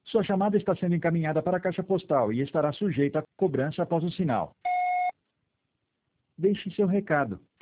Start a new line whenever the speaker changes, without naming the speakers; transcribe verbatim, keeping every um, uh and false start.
Sua chamada está sendo encaminhada para a caixa postal e estará sujeita a cobrança após o sinal. Deixe seu recado.